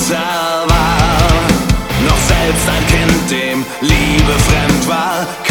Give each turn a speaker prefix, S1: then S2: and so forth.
S1: Mutter war noch selbst ein Kind, dem Liebe fremd war.